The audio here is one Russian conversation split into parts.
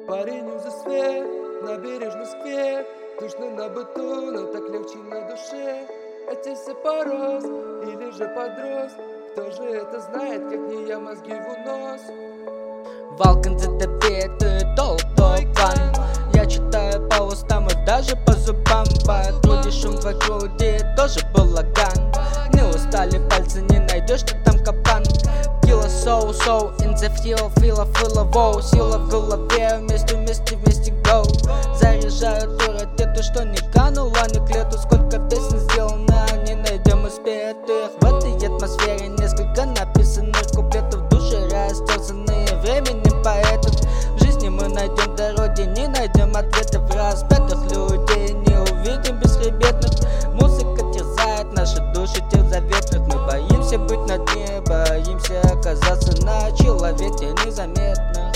Парень за свет, набережный сквер. Душно на быту, но так легче на душе. Отец порос или же подрос? Кто же это знает, как не я, мозги в унос? Волкан за добитый толпой план. Я читаю по устам и даже по зубам. В груди шум в груди, тоже балаган. Не устали пальцы, не найдешь, что там капкан. Килла соу, in the feel воу. Сила в голове, вместе go. Заряжаю ту ракету, что не канула ни к лету. Сколько песен сделано, не найдем успетых. В этой атмосфере несколько написанных куплетов, в душе растерзанные временем поэтов. В жизни мы найдем дороги, не найдем ответов. Разбитых людей не увидим бесхребетных. Музыка терзает наши души, тех заветных. Мы боимся быть на дне, боимся оказаться на человеке незаметных.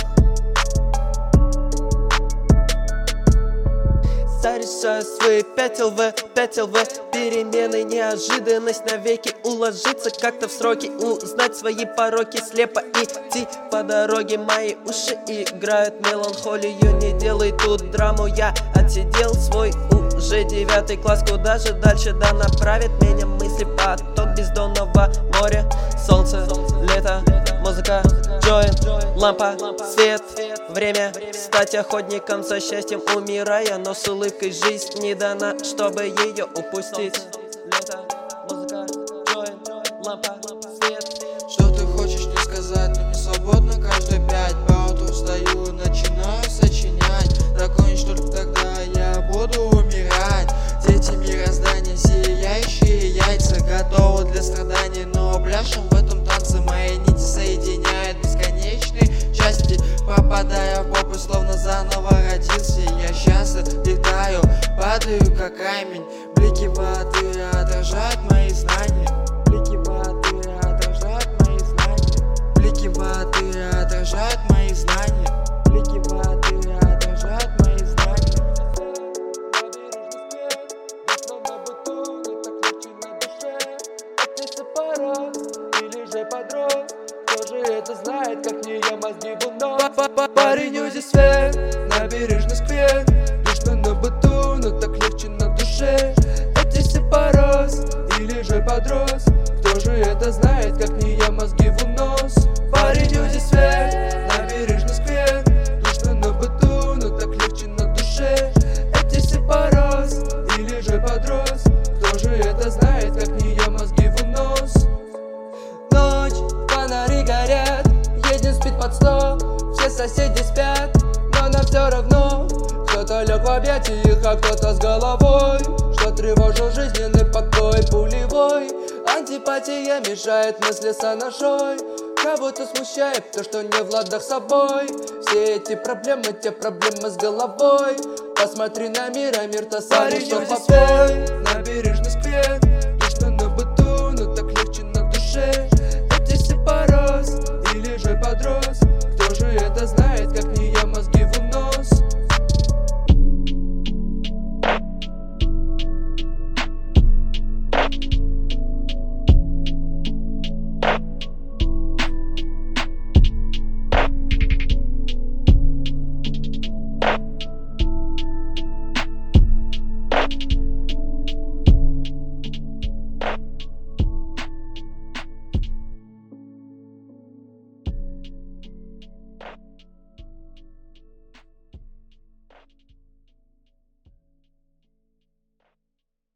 Решаю свои 5 ЛВ, перемены, неожиданность навеки. Уложиться как-то в сроки, узнать свои пороки. Слепо идти по дороге, мои уши играют меланхолию. Не делай тут драму, я отсидел свой уже 9 класс. Куда же дальше, да направит меня мысли поток бездонного моря. Солнце, лето, музыка, джойнт, лампа, свет. Время стать охотником за счастьем, умирая, но с улыбкой. Жизнь не дана, чтобы ее упустить. Лето, музыка, джойнт, лампа, свет. Что ты хочешь мне сказать, но не свободно каждые 5. По утру встаю, начинаю сочинять. Закончишь только тогда я буду умирать. Дети мироздания, сияющие яйца, готовы для страданий, но пляшем в этом танце. Мои нити соединяют бесконечные части, попадая в попу, словно заново родился. Я счастлив, летаю, падаю как камень. Блики воды отражают мои знания. Блики воды отражают мои знания. Блики воды отражают мои знания. Блики воды отражают мои знания. Или же подрос? Кто же это знает, как не я, мозги в унос? Парень за свет, набережный сквер. Душно на быту, но так легче на душе. Отец порос или же подрос? Кто же это знает, как не я, мозги в унос? Парень за свет, набережный сквер. Душно на быту, но так легче на душе. Отец порос или же подрос? Кто же это знает, как не я, мозги в унос? Ночь, фонари горят, едем спит под 100. Все соседи спят, но нам все равно. Кто-то лег в объятиях, а кто-то с головой. Что тревожил жизненный покой пулевой. Антипатия мешает мысли соношой. Кого-то смущает то, что не в ладах с собой. Все эти проблемы, те проблемы с головой. Посмотри на мир, а мир-то сам ушел в покой. Набережный сквер, душно на быту, но так легче на душе. Отец порос или же подрос? Кто же это знает?